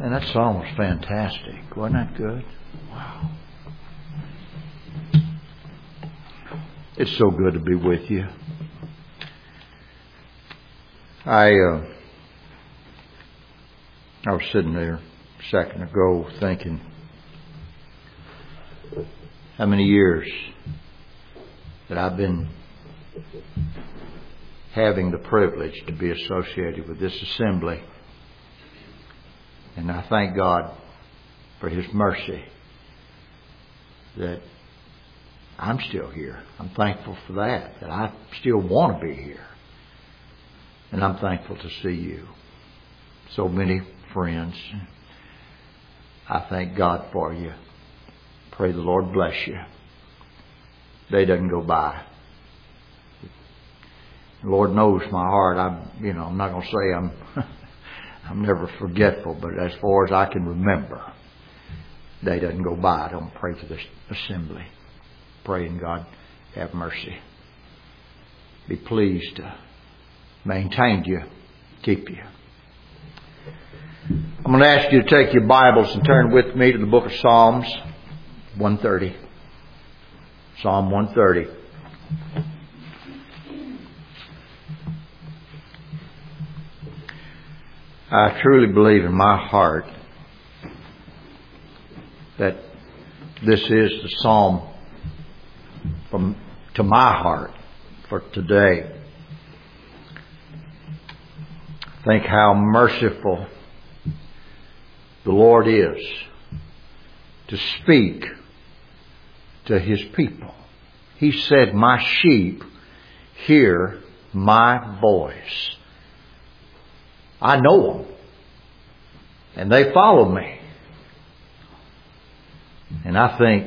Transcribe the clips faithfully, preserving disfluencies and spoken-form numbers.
And that song was fantastic. Wasn't that good? Wow. It's so good to be with you. I uh, I was sitting there a second ago thinking how many years that I've been having the privilege to be associated with this assembly. And I thank God for His mercy that I'm still here. I'm thankful for that, that I still want to be here. And I'm thankful to see you. So many friends. I thank God for you. Pray the Lord bless you. Day doesn't go by. The Lord knows my heart. I'm, you know, I'm not going to say I'm, I'm never forgetful, but as far as I can remember, day doesn't go by. I don't pray for this assembly. Praying God have mercy. Be pleased to maintain you, keep you. I'm going to ask you to take your Bibles and turn with me to the book of Psalms one thirty. Psalm one thirty. I truly believe in my heart that this is the psalm from to my heart for today. Think how merciful the Lord is to speak to His people. He said, "My sheep hear my voice. I know them, and they follow me." And I think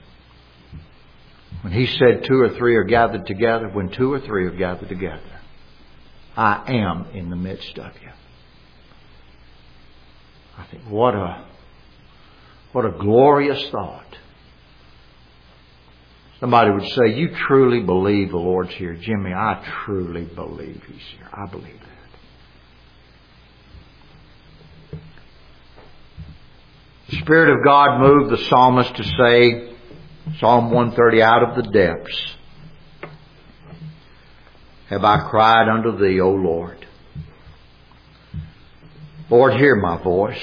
when He said two or three are gathered together, when two or three are gathered together, I am in the midst of you. I think what a what a glorious thought. Somebody would say, "You truly believe the Lord's here." Jimmy, I truly believe He's here. I believe that. The Spirit of God moved the psalmist to say, Psalm one thirty, "Out of the depths have I cried unto Thee, O Lord. Lord, hear my voice.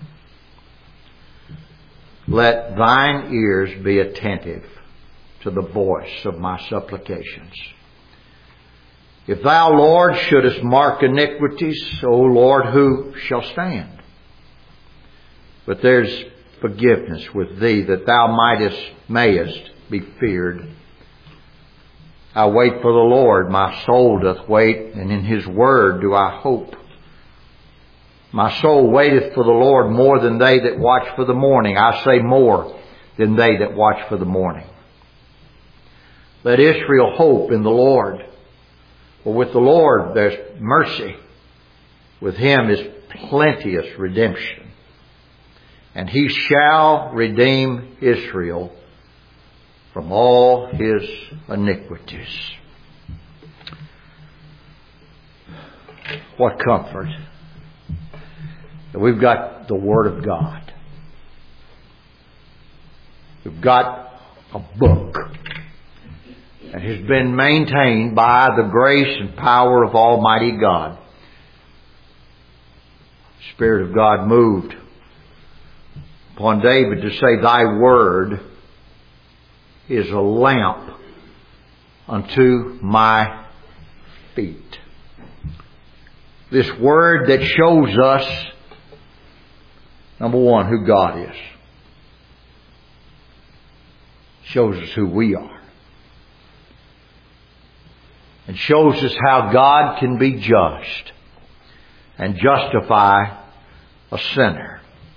Let Thine ears be attentive to the voice of my supplications. If Thou, Lord, shouldest mark iniquities, O Lord, who shall stand? But there's forgiveness with Thee, that Thou mightest, mayest be feared. I wait for the Lord, my soul doth wait, and in His word do I hope. My soul waiteth for the Lord more than they that watch for the morning. I say more than they that watch for the morning. Let Israel hope in the Lord. For with the Lord there's mercy. With Him is plenteous redemption. And He shall redeem Israel from all his iniquities. What comfort that we've got the Word of God. We've got a book that has been maintained by the grace and power of Almighty God. The Spirit of God moved upon David to say, "Thy Word is a lamp unto my feet." This Word that shows us, number one, who God is. Shows us who we are. And shows us how God can be just and justify a sinner.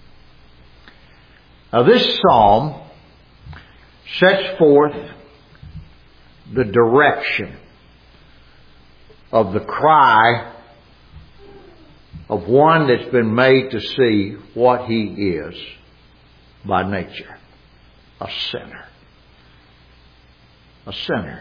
Now this psalm sets forth the direction of the cry of one that's been made to see what he is by nature. A sinner. A sinner.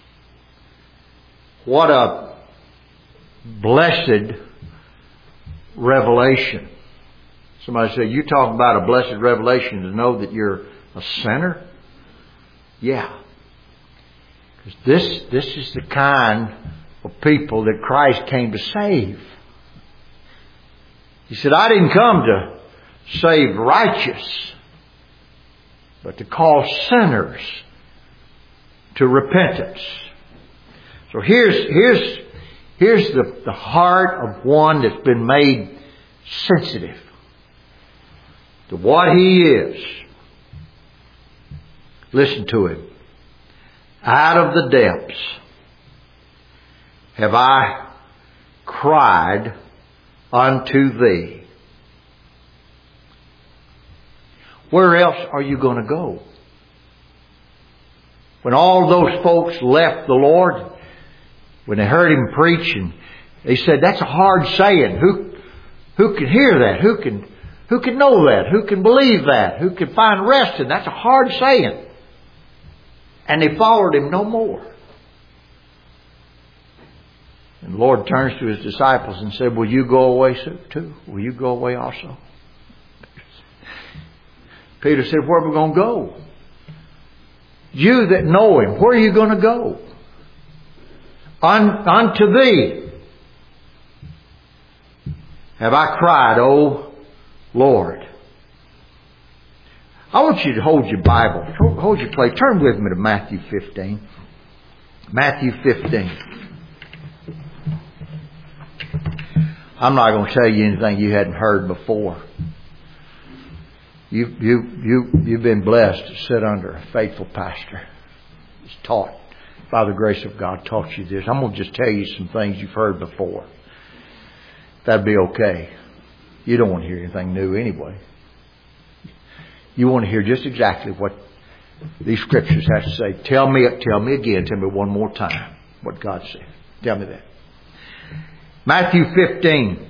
What a blessed revelation. Somebody said, you talk about a blessed revelation to know that you're a sinner? Yeah. Because this, this is the kind of people that Christ came to save. He said, I didn't come to save righteous, but to call sinners to repentance. So here's, here's, here's the, the heart of one that's been made sensitive to what He is. Listen to him. Out of the depths have I cried unto Thee. Where else are you going to go? When all those folks left the Lord, when they heard Him preach, and they said, that's a hard saying. Who, who can hear that? Who can, who can know that? Who can believe that? Who can find rest in that? That's a hard saying. And they followed Him no more. And the Lord turns to His disciples and said, will you go away too? Will you go away also? Peter said, where are we going to go? You that know Him, where are you going to go? Un, unto Thee have I cried, O Lord. I want you to hold your Bible. Hold your place. Turn with me to Matthew fifteen. Matthew fifteen. I'm not going to tell you anything you hadn't heard before. You, you, you, you've been blessed to sit under a faithful pastor. He's taught, by the grace of God, taught you this. I'm going to just tell you some things you've heard before. That'd be okay. You don't want to hear anything new anyway. You want to hear just exactly what these scriptures have to say. Tell me, tell me again, tell me one more time what God said. Tell me that. Matthew fifteen.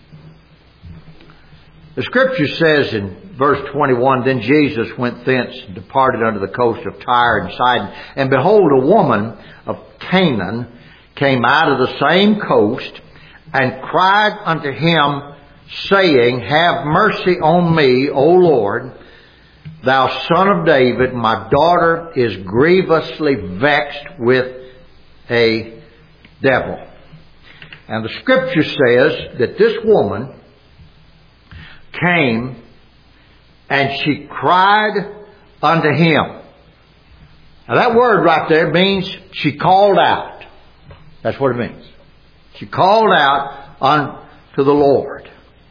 The scripture says in verse twenty-one, then Jesus went thence and departed unto the coast of Tyre and Sidon. And behold, a woman of Canaan came out of the same coast and cried unto Him, saying, have mercy on me, O Lord, Thou Son of David, my daughter is grievously vexed with a devil. And the scripture says that this woman came and she cried unto Him. Now that word right there means she called out. That's what it means. She called out unto the Lord.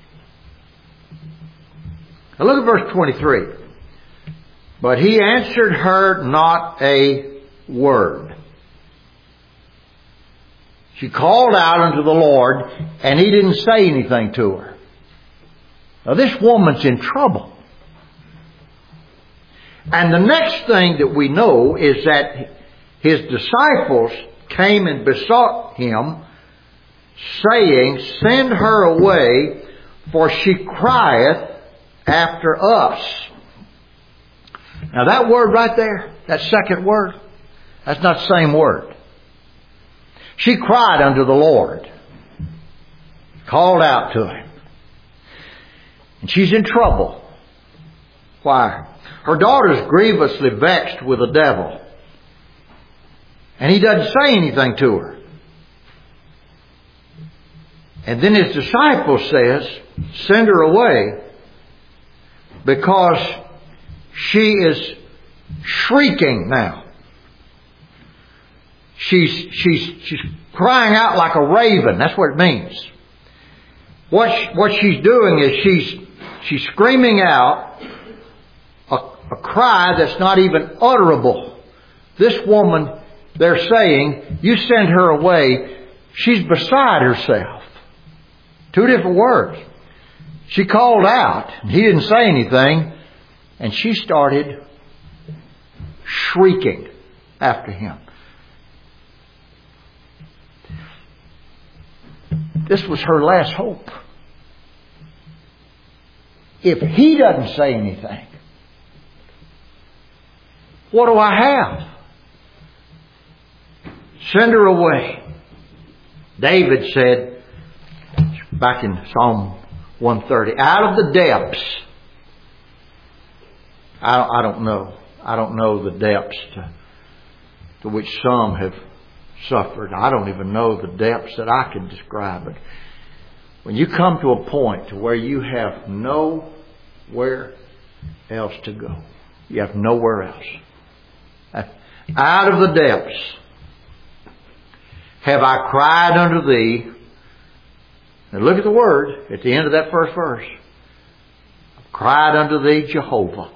Now look at verse twenty-three. But He answered her not a word. She called out unto the Lord, and He didn't say anything to her. Now this woman's in trouble. And the next thing that we know is that His disciples came and besought Him, saying, send her away, for she crieth after us. Now that word right there, that second word, that's not the same word. She cried unto the Lord, called out to Him. And she's in trouble. Why? Her daughter's grievously vexed with the devil. And He doesn't say anything to her. And then His disciple says, send her away, because she is shrieking now. She's, she's, she's crying out like a raven. That's what it means. What, she, what she's doing is she's, she's screaming out a, a cry that's not even utterable. This woman, they're saying, you send her away. She's beside herself. Two different words. She called out. He didn't say anything. And she started shrieking after Him. This was her last hope. If He doesn't say anything, what do I have? Send her away. David said, back in Psalm one thirty. Out of the depths. I, I don't know. I don't know the depths to, to which some have suffered. I don't even know the depths that I can describe it. When you come to a point to where you have nowhere else to go. You have nowhere else. Out of the depths have I cried unto thee. And look at the word at the end of that first verse. I've cried unto thee, Jehovah.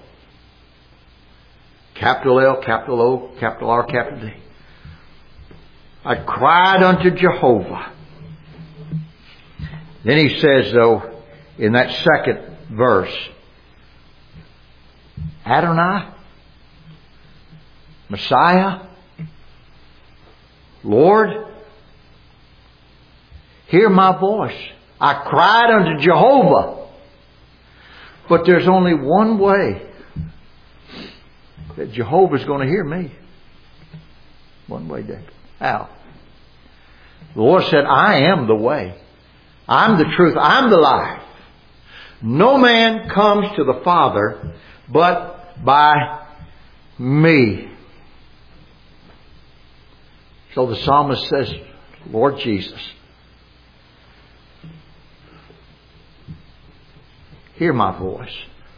Capital L, capital O, capital R, capital D. I cried unto Jehovah. Then he says, though, in that second verse, Adonai, Messiah, Lord, hear my voice. I cried unto Jehovah. But there's only one way that Jehovah's going to hear me. One way, David. How? The Lord said, I am the way. I'm the truth. I'm the life. No man comes to the Father but by me. So the psalmist says, Lord Jesus, hear my voice.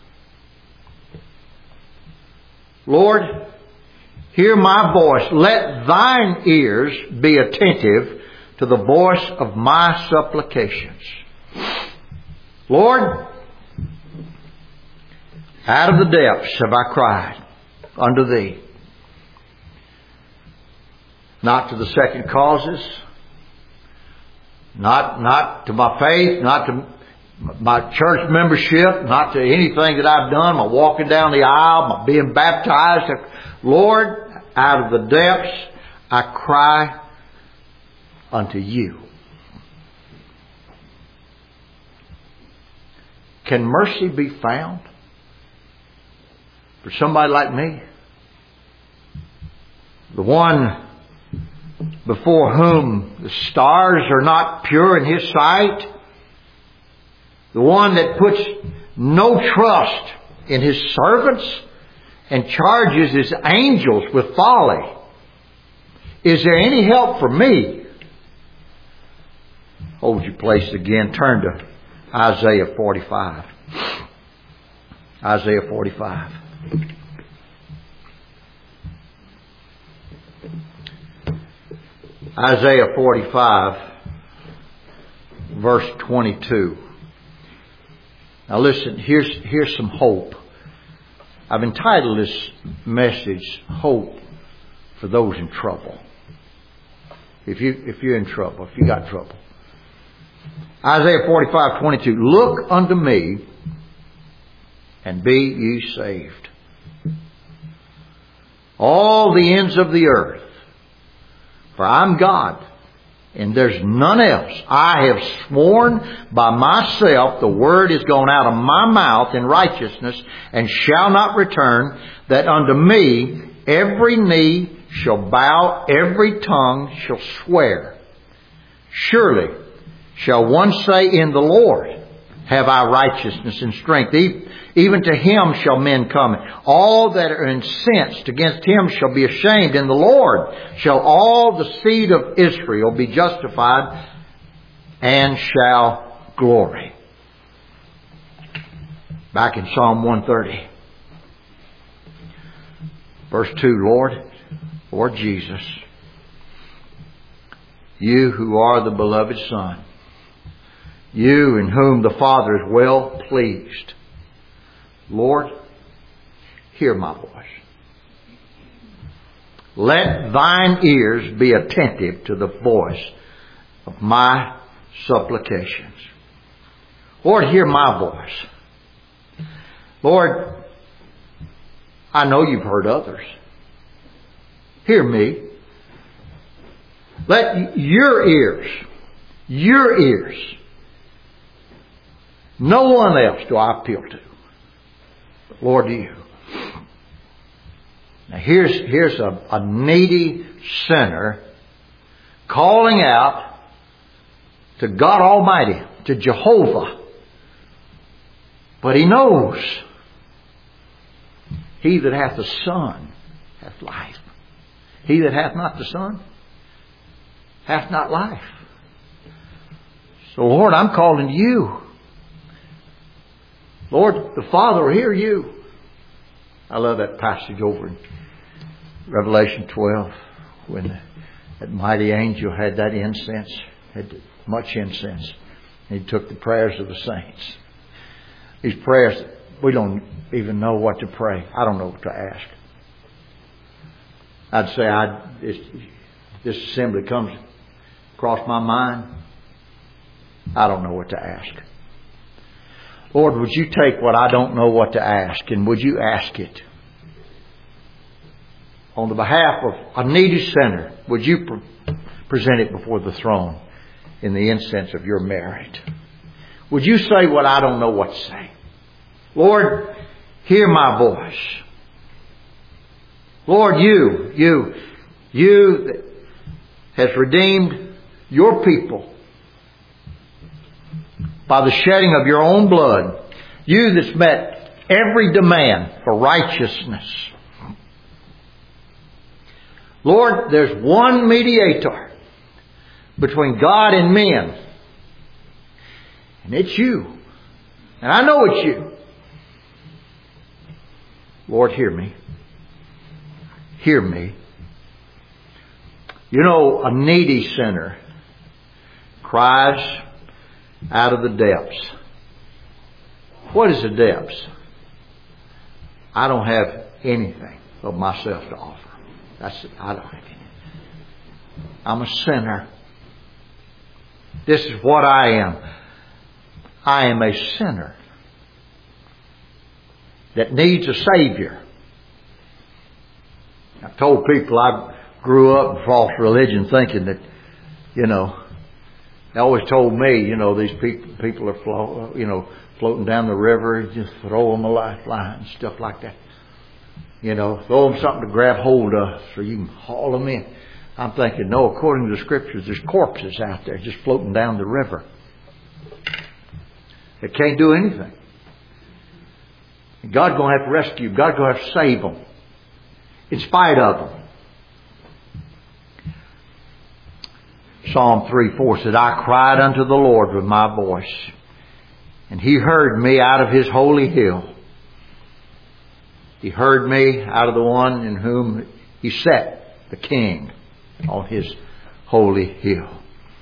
Lord, hear my voice. Let thine ears be attentive to the voice of my supplications. Lord, out of the depths have I cried unto thee. Not to the second causes, not, not to my faith, not to my church membership, not to anything that I've done, my walking down the aisle, my being baptized. Lord, out of the depths I cry unto you. Can mercy be found for somebody like me? The one before whom the stars are not pure in His sight. The one that puts no trust in His servants and charges His angels with folly. Is there any help for me? Hold your place again. Turn to Isaiah forty-five. Isaiah forty-five. Isaiah forty-five, verse twenty-two. Now listen, here's, here's some hope. I've entitled this message, Hope for Those in Trouble. If, you, if you're in trouble, if you got trouble. Isaiah forty-five, twenty-two. Look unto me and be ye saved, all the ends of the earth. For I'm God, and there's none else. I have sworn by myself, the word is gone out of my mouth in righteousness, and shall not return, that unto me every knee shall bow, every tongue shall swear. Surely shall one say in the Lord, have I righteousness and strength. Even to Him shall men come. All that are incensed against Him shall be ashamed. In the Lord shall all the seed of Israel be justified and shall glory. Back in Psalm one thirty. Verse two, Lord, Lord Jesus, you who are the beloved Son, you in whom the Father is well pleased, Lord, hear my voice. Let thine ears be attentive to the voice of my supplications. Lord, hear my voice. Lord, I know you've heard others. Hear me. Let your ears, your ears, no one else do I appeal to. But Lord, to you. Now here's, here's a, a needy sinner calling out to God Almighty, to Jehovah, But He knows he that hath the Son hath life. He that hath not the Son hath not life. So Lord, I'm calling to you. Lord, the Father will hear you. I love that passage over in Revelation twelve when that mighty angel had that incense, had much incense. And he took the prayers of the saints. These prayers, we don't even know what to pray. I don't know what to ask. I'd say I this, this assembly comes across my mind. I don't know what to ask. Lord, would you take what I don't know what to ask, and would you ask it? On the behalf of a needy sinner, would you pre- present it before the throne in the incense of your merit? Would you say what I don't know what to say? Lord, hear my voice. Lord, you, you, you that has redeemed your people by the shedding of your own blood. You that's met every demand for righteousness. Lord, there's one mediator between God and men. And it's you. And I know it's you. Lord, hear me. Hear me. You know, a needy sinner cries out of the depths. What is the depths? I don't have anything of myself to offer. That's I don't have anything. I'm a sinner. This is what I am. I am a sinner that needs a Savior. I've told people I grew up in false religion thinking that, you know, they always told me, you know, these people people are flow, you know, floating down the river, just throw them a lifeline and stuff like that. You know, throw them something to grab hold of so you can haul them in. I'm thinking, no, according to the Scriptures, there's corpses out there just floating down the river. They can't do anything. God's going to have to rescue them. God's going to have to save them. In spite of them. Psalm three four said, I cried unto the Lord with my voice, and He heard me out of His holy hill. He heard me out of the one in whom He set the King on His holy hill.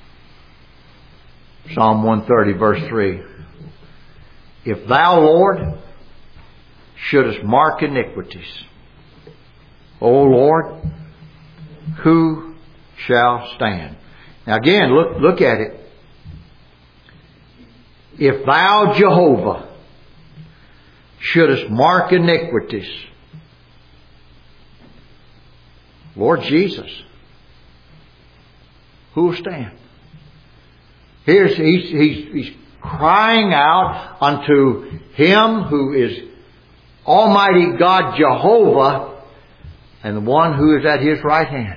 Psalm one thirty verse three. If Thou, Lord, shouldest mark iniquities, O Lord, who shall stand? Now again, look, look at it. If Thou, Jehovah, shouldest mark iniquities, Lord Jesus, who will stand? Here's, he's, he's, he's crying out unto Him who is Almighty God Jehovah and the one who is at His right hand.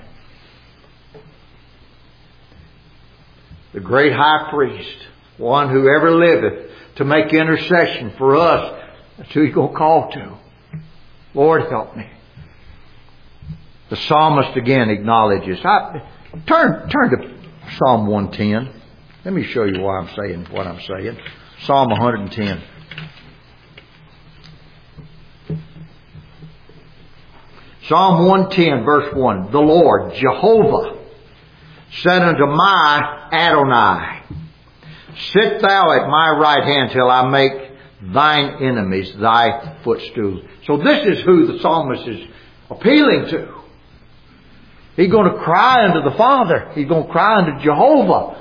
The great high priest, one who ever liveth to make intercession for us. That's who He's going to call to. Lord, help me. The psalmist again acknowledges. I, turn, turn to Psalm one ten. Let me show you why I'm saying what I'm saying. Psalm one ten. Psalm one ten verse one. The Lord, Jehovah, said unto my Adonai, sit thou at my right hand till I make thine enemies thy footstool. So this is who the psalmist is appealing to. He's going to cry unto the Father. He's going to cry unto Jehovah.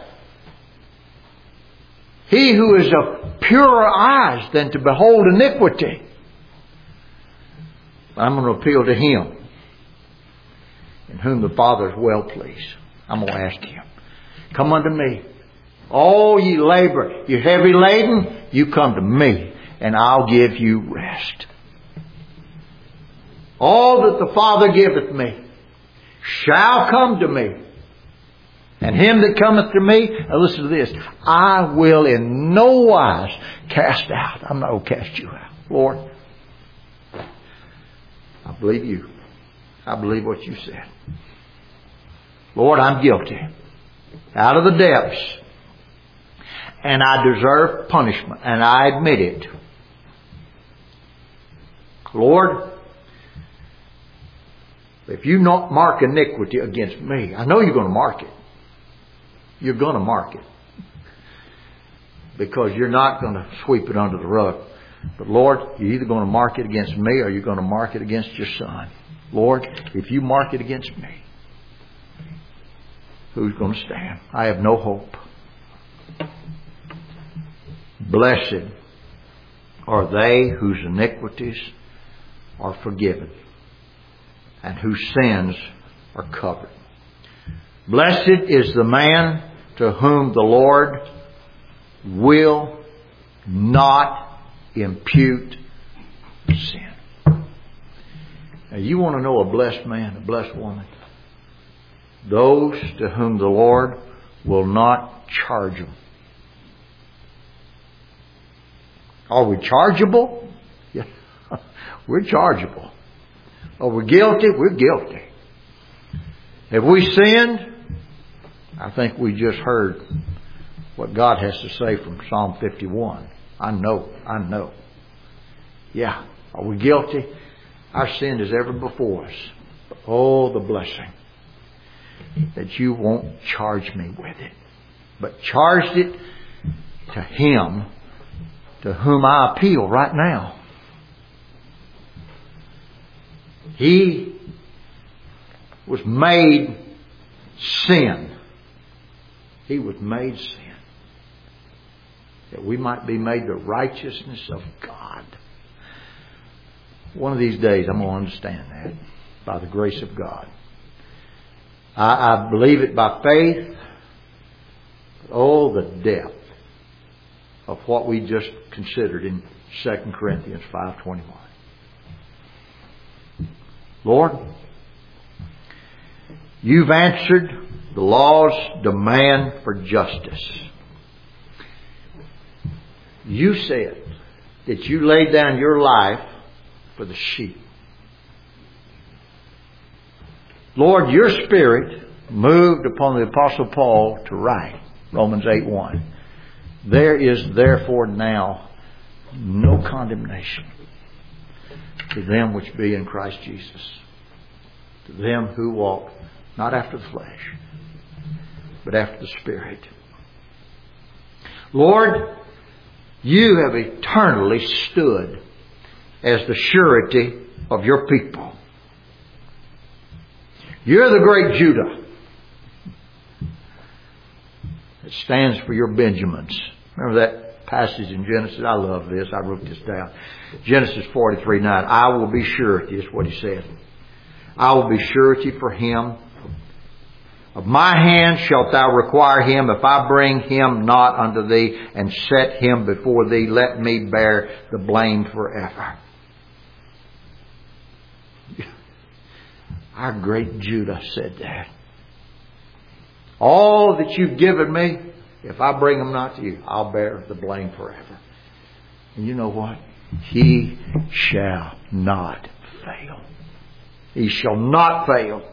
He who is of purer eyes than to behold iniquity. I'm going to appeal to Him, in whom the Father is well pleased. I'm going to ask Him, come unto me. All ye labor, you heavy laden, you come to me, and I'll give you rest. All that the Father giveth me shall come to me. And him that cometh to me, now listen to this, I will in no wise cast out. I'm not going to cast you out. Lord, I believe you. I believe what you said. Lord, I'm guilty. Out of the depths. And I deserve punishment. And I admit it. Lord, if you not mark iniquity against me, I know you're going to mark it. You're going to mark it. Because you're not going to sweep it under the rug. But Lord, you're either going to mark it against me or you're going to mark it against your Son. Lord, if you mark it against me, who's going to stand? I have no hope. Blessed are they whose iniquities are forgiven and whose sins are covered. Blessed is the man to whom the Lord will not impute sin. Now you want to know a blessed man, a blessed woman? Those to whom the Lord will not charge them. Are we chargeable? Yeah. We're chargeable. Are we guilty? We're guilty. Have we sinned? I think we just heard what God has to say from Psalm fifty-one. I know, I know. Yeah. Are we guilty? Our sin is ever before us. But oh, the blessing that you won't charge me with it, but charged it to Him to whom I appeal right now. He was made sin. He was made sin, that we might be made the righteousness of God. One of these days I'm going to understand that by the grace of God. I, I believe it by faith. Oh, the depth of what we just considered in Second Corinthians five twenty-one. Lord, you've answered the law's demand for justice. You said that you laid down your life for the sheep. Lord, your Spirit moved upon the Apostle Paul to write Romans eight one. There is therefore now no condemnation to them which be in Christ Jesus, to them who walk not after the flesh, but after the Spirit. Lord, you have eternally stood as the surety of your people. You're the great Judah that stands for your Benjamins. Remember that passage in Genesis? I love this. I wrote this down. Genesis forty-three nine. I will be surety is what he said. I will be surety for him. Of my hand shalt thou require him. If I bring him not unto thee and set him before thee, let me bear the blame forever. Our great Judah said that. All that you've given me, if I bring them not to you, I'll bear the blame forever. And you know what? He shall not fail. He shall not fail.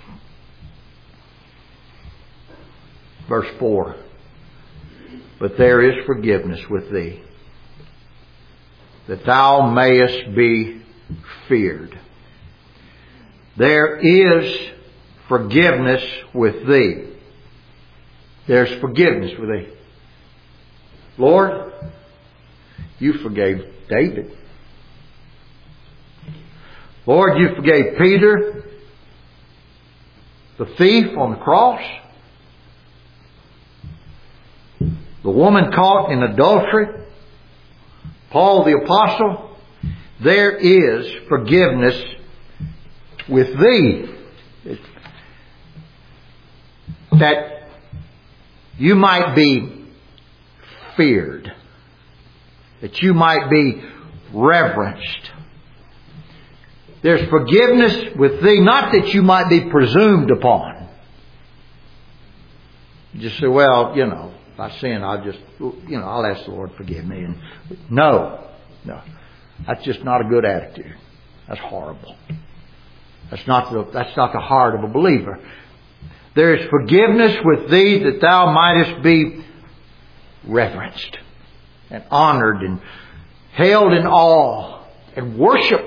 Verse four. But there is forgiveness with thee, that thou mayest be feared. There is forgiveness with thee. There's forgiveness with thee. Lord, you forgave David. Lord, you forgave Peter, the thief on the cross, the woman caught in adultery, Paul the apostle. There is forgiveness with thee, that you might be feared, that you might be reverenced. There's forgiveness with thee, not that you might be presumed upon. You just say, well, you know, If I sin, I'll just, you know, I'll ask the Lord to forgive me. And no, no, that's just not a good attitude. That's horrible. That's not the, that's not the heart of a believer. There is forgiveness with thee that thou mightest be reverenced and honored and held in awe and worshiped.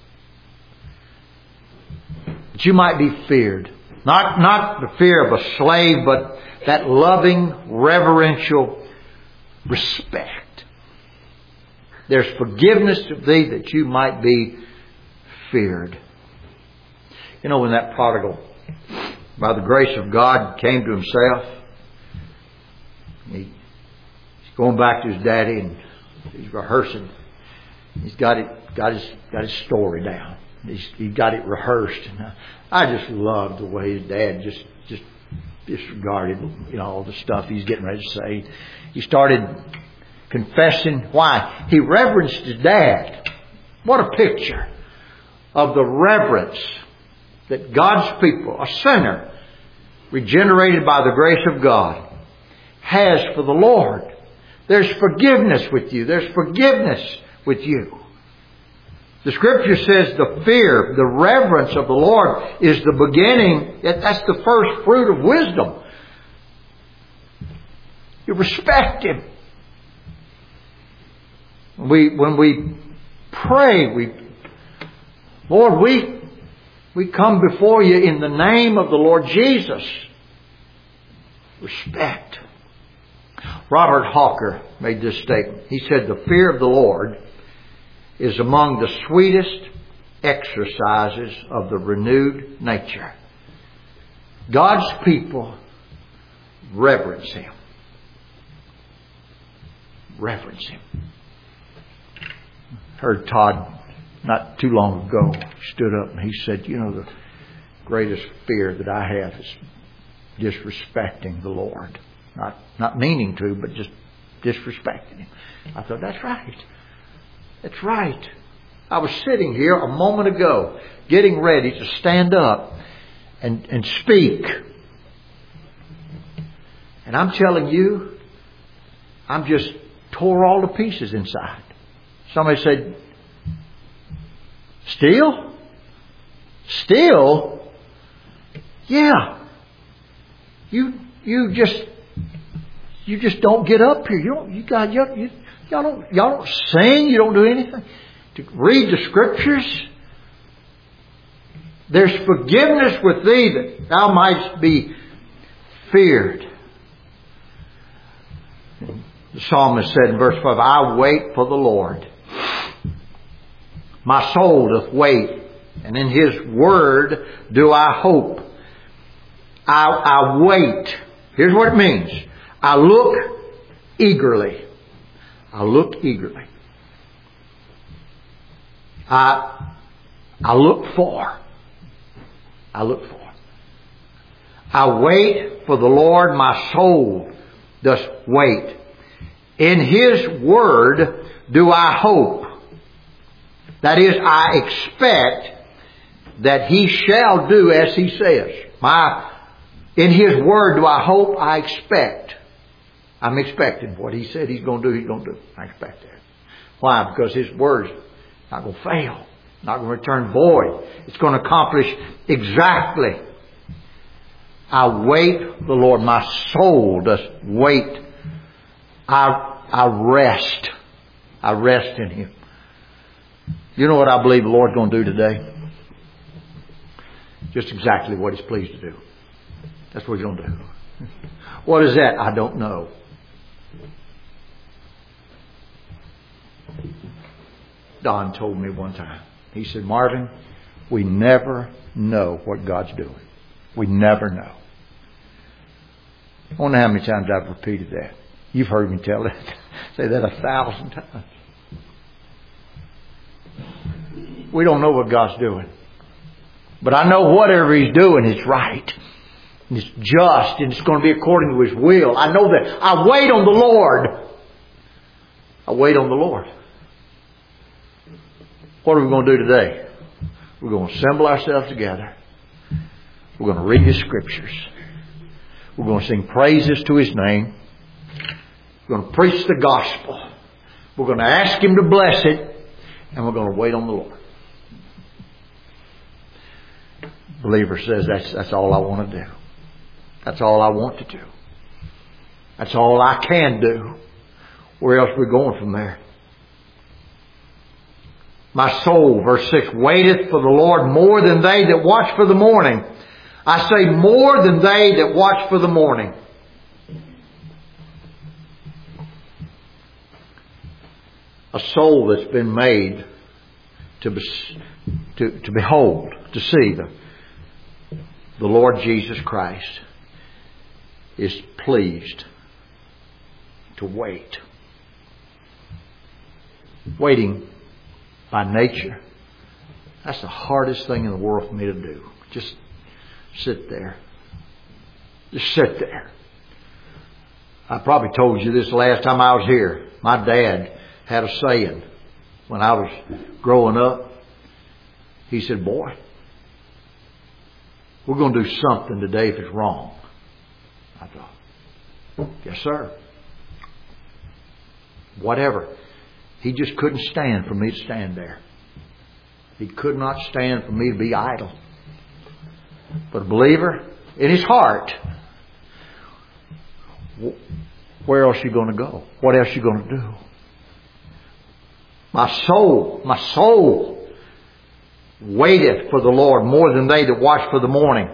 That you might be feared. Not, not the fear of a slave, but that loving, reverential respect. There's forgiveness of thee that you might be feared. You know, when that prodigal, by the grace of God, came to himself, he, he's going back to his daddy and he's rehearsing. He's got it, got his, got his story down. He's, he got it rehearsed. And I just loved the way his dad just, just disregarded, you know, all the stuff he's getting ready to say. He started confessing. Why? He reverenced his dad. What a picture of the reverence that God's people, a sinner, regenerated by the grace of God, has for the Lord. There's forgiveness with you. There's forgiveness with you. The Scripture says the fear, the reverence of the Lord is the beginning. That's the first fruit of wisdom. You respect Him. We, when we pray, we, Lord, we, we come before you in the name of the Lord Jesus. Respect. Robert Hawker made this statement. He said, the fear of the Lord is among the sweetest exercises of the renewed nature. God's people reverence Him. Reverence Him. Heard Todd not too long ago stood up and he said, you know, the greatest fear that I have is disrespecting the Lord. Not not meaning to, but just disrespecting Him. I thought, that's right. That's right. I was sitting here a moment ago, getting ready to stand up and, and speak. And I'm telling you, I'm just tore all to pieces inside. Somebody said, Steele? Steele? Yeah. You you just you just don't get up here. You don't you got you, you Y'all don't, y'all don't sing. You don't do anything. To read the Scriptures. There's forgiveness with thee that thou mightst be feared. The psalmist said in verse five, I wait for the Lord. My soul doth wait, and in His word do I hope. I, I wait. Here's what it means. I look eagerly. I look eagerly. I, I look for. I look for. I wait for the Lord. My soul does wait. In His word do I hope. That is, I expect that He shall do as He says. My, in His word do I hope, I expect. I'm expecting what He said He's going to do, He's going to do. I expect that. Why? Because His word's not going to fail. Not going to return void. It's going to accomplish exactly. I wait the Lord. My soul does wait. I, I rest. I rest in Him. You know what I believe the Lord's going to do today? Just exactly what He's pleased to do. That's what He's going to do. What is that? I don't know. Don told me one time. He said, Marvin, we never know what God's doing. We never know. I wonder how many times I've repeated that. You've heard me tell that. Say that a thousand times. We don't know what God's doing. But I know whatever He's doing is right. And it's just. And it's going to be according to His will. I know that. I wait on the Lord. I wait on the Lord. What are we going to do today? We're going to assemble ourselves together. We're going to read His Scriptures. We're going to sing praises to His name. We're going to preach the gospel. We're going to ask Him to bless it. And we're going to wait on the Lord. Believer says, that's, that's all I want to do. That's all I want to do. That's all I can do. Where else are we going from there? My soul, verse six, waiteth for the Lord more than they that watch for the morning. I say more than they that watch for the morning. A soul that's been made to, be, to, to behold, to see the, the Lord Jesus Christ is pleased to wait. Waiting by nature, that's the hardest thing in the world for me to do. Just sit there. Just sit there. I probably told you this last time I was here. My dad had a saying when I was growing up. He said, boy, we're going to do something today if it's wrong. I thought, yes, sir. Whatever. He just couldn't stand for me to stand there. He could not stand for me to be idle. But a believer, in his heart, where else are you going to go? What else are you going to do? My soul, my soul waiteth for the Lord more than they that watch for the morning.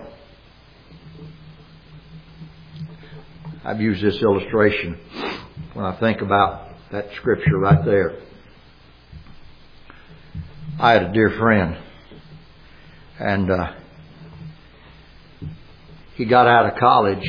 I've used this illustration when I think about that scripture right there. I had a dear friend, and uh, he got out of college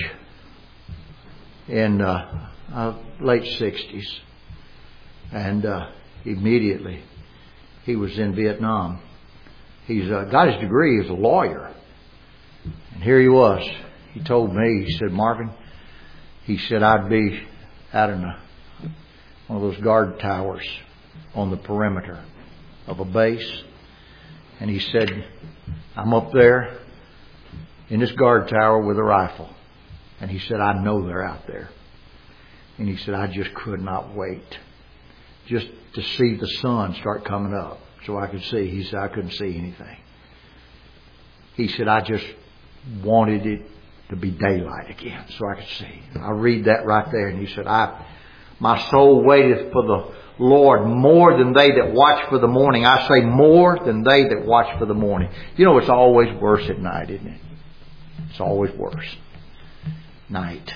in uh, uh, late sixties, and uh, immediately he was in Vietnam. He's uh, got his degree as a lawyer, and here he was. He told me, he said, Marvin, he said, I'd be out in a, one of those guard towers on the perimeter of a base. And he said, I'm up there in this guard tower with a rifle. And he said, I know they're out there. And he said, I just could not wait just to see the sun start coming up so I could see. He said, I couldn't see anything. He said, I just wanted it to be daylight again so I could see. I read that right there. And he said, I, my soul waiteth for the Lord more than they that watch for the morning. I say more than they that watch for the morning. You know, it's always worse at night, isn't it? It's always worse. Night.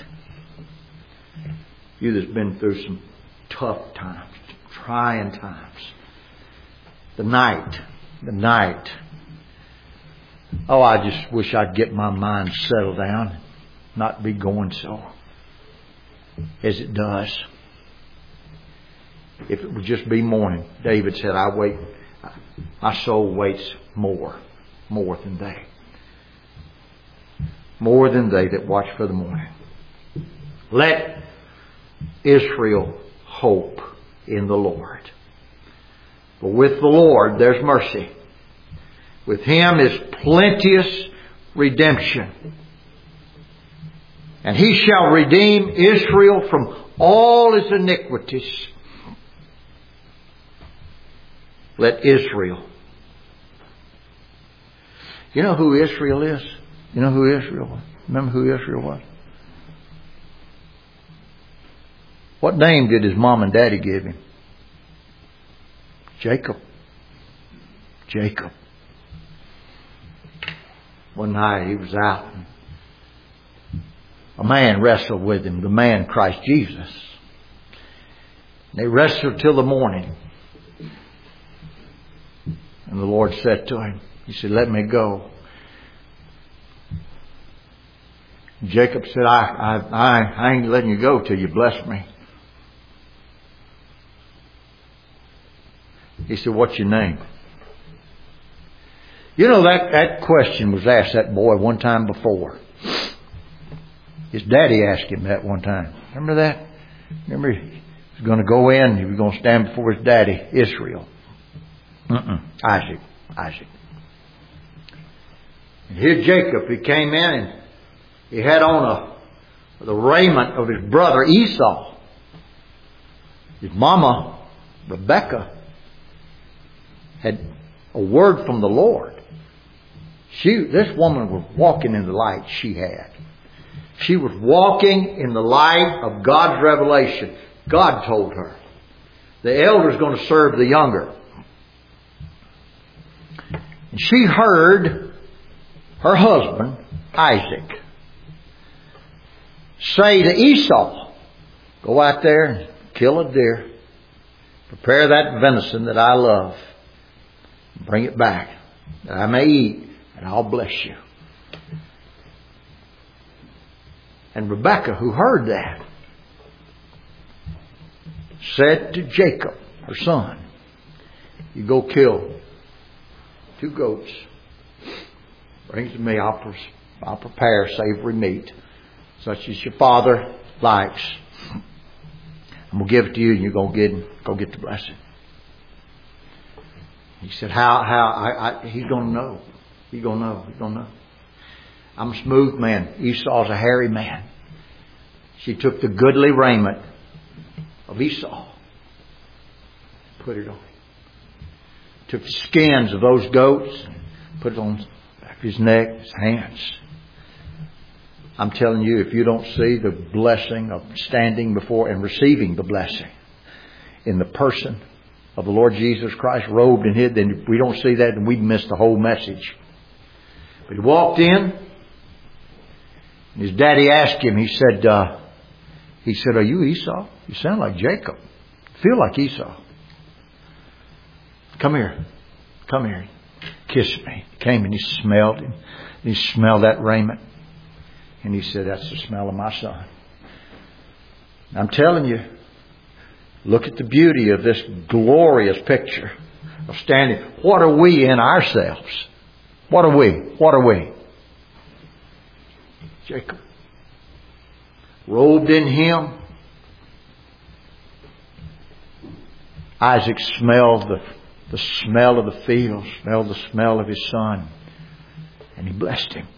You that's been through some tough times, trying times. The night. The night. Oh, I just wish I'd get my mind settled down. Not be going so as it does. If it would just be morning. David said, I wait. My soul waits more. More than they. More than they that watch for the morning. Let Israel hope in the Lord. For with the Lord there's mercy. With Him is plenteous redemption. And He shall redeem Israel from all his iniquities. Let Israel. You know who Israel is? You know who Israel was? Remember who Israel was? What name did his mom and daddy give him? Jacob. Jacob. One night he was out. A man wrestled with him, the man Christ Jesus. They wrestled till the morning. And the Lord said to him, He said, let me go. Jacob said, I, I, I, I ain't letting you go till you bless me. He said, what's your name? You know, that, that question was asked that boy one time before. His daddy asked him that one time. Remember that? Remember, he was going to go in. He was going to stand before his daddy, Israel. Mm-mm. Isaac. Isaac. And here Jacob, he came in and he had on a, the raiment of his brother Esau. His mama, Rebecca, had a word from the Lord. She, this woman was walking in the light she had. She was walking in the light of God's revelation. God told her, the elder's going to serve the younger. And she heard her husband, Isaac, say to Esau, go out there and kill a deer. Prepare that venison that I love. Bring it back that I may eat, and I'll bless you. And Rebekah, who heard that, said to Jacob, her son, you go kill two goats. Bring it to me. I'll, pre- I'll prepare savory meat, such as your father likes. I'm going to give it to you, and you're going to get, go get the blessing. He said, how, how, I, I, he's going to know. He's going to know. He's going to know. I'm a smooth man. Esau's a hairy man. She took the goodly raiment of Esau, put it on him. Took the skins of those goats, put it on the back of his neck, his hands. I'm telling you, if you don't see the blessing of standing before and receiving the blessing in the person of the Lord Jesus Christ, robed in His, then we don't see that, and we've missed the whole message. But he walked in, and his daddy asked him, he said, uh, he said, are you Esau? You sound like Jacob. You feel like Esau. Come here. Come here. Kiss me. He came and he smelled him. He smelled that raiment. And he said, that's the smell of my son. I'm telling you, look at the beauty of this glorious picture of standing. What are we in ourselves? What are we? What are we? Jacob. Robed in him. Isaac smelled the, the smell of the field, smelled the smell of his son, and he blessed him.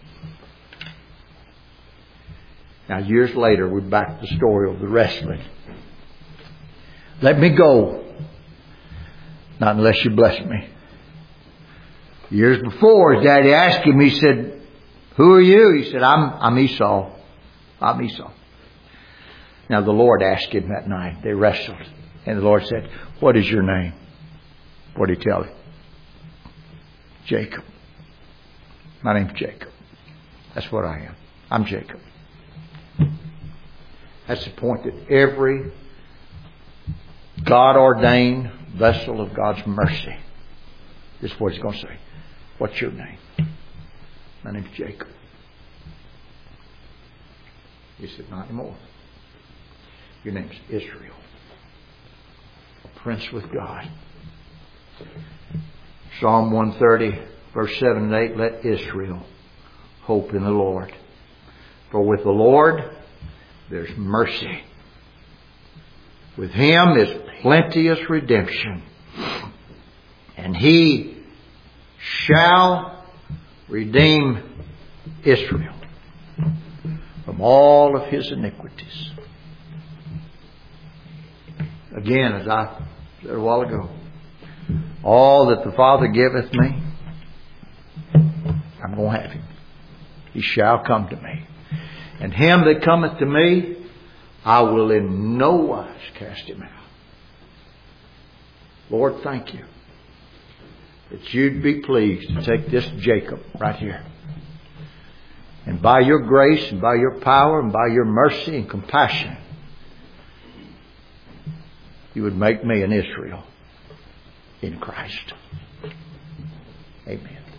Now, years later, we're back to the story of the wrestling. Let me go. Not unless you bless me. Years before, his daddy asked him, he said, who are you? He said, I'm, I'm Esau. I'm Esau. Now, the Lord asked him that night. They wrestled. And the Lord said, what is your name? What did he tell him? Jacob. My name's Jacob. That's what I am. I'm Jacob. That's the point, that every God-ordained vessel of God's mercy, this is what He's going to say. What's your name? My name's Jacob. He said, not anymore. Your name's Israel. A prince with God. Psalm one thirty, verse seven and eight, let Israel hope in the Lord. For with the Lord there's mercy. With Him is plenteous redemption. And He shall redeem Israel from all of his iniquities. Again, as I said a while ago, all that the Father giveth me, I'm going to have Him. He shall come to me. And him that cometh to me, I will in no wise cast him out. Lord, thank you that you'd be pleased to take this Jacob right here. And by your grace and by your power and by your mercy and compassion, you would make me an Israel in Christ. Amen.